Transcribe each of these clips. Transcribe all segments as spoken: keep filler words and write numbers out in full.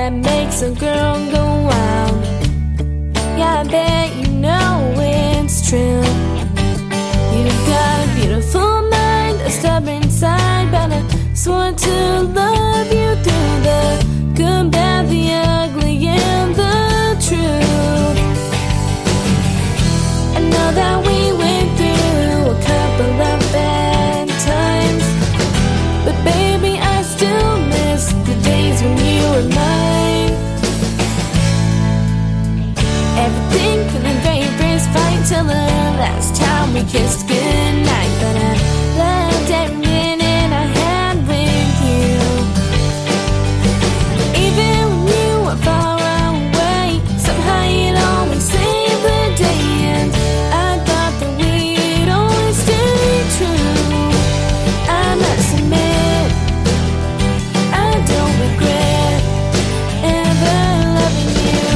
that makes a girl go wild. Yeah, I bet you know it's true. You've got a beautiful mind, a stubborn side, but I swore to love you through the good, bad, the ugly, and the truth. I know that we went through a couple of bad times, but baby, I still miss the days when you were mine. Everything from the very first fight till the last time we kissed goodnight, but I loved every minute I had with you. Even when you were far away, somehow you'd always save the day, and I thought that we'd always stay true. I must admit, I don't regret ever loving you.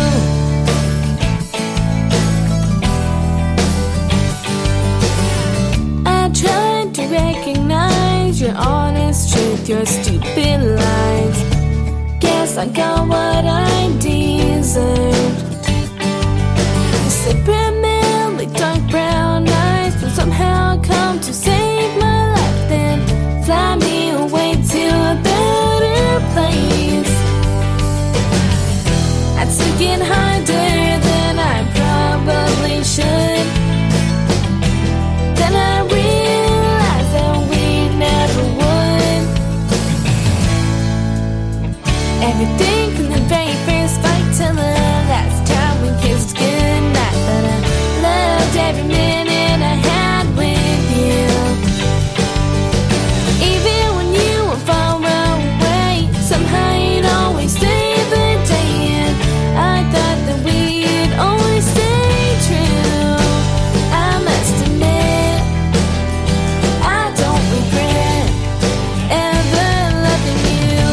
I tried to recognize your honest truth, your stupid lies. Guess I got what I deserved. You said primarily dark brown eyes will somehow come to save my life, then fly me away to a better place. I took it harder than I probably should. Then I realized that we never would. Everything from the very first fight till the last time we kissed goodnight, but I loved every minute I had with you. Even when you were far away, somehow you'd always stay the day, and I thought that we'd always stay true. I must admit, I don't regret ever loving you.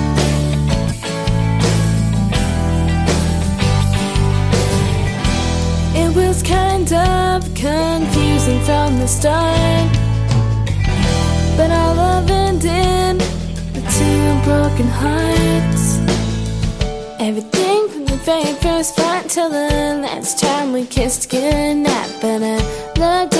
It was kind of confusing from the start, but our love ended with two broken hearts. Everything from the very first fight till the last time we kissed goodnight, but I loved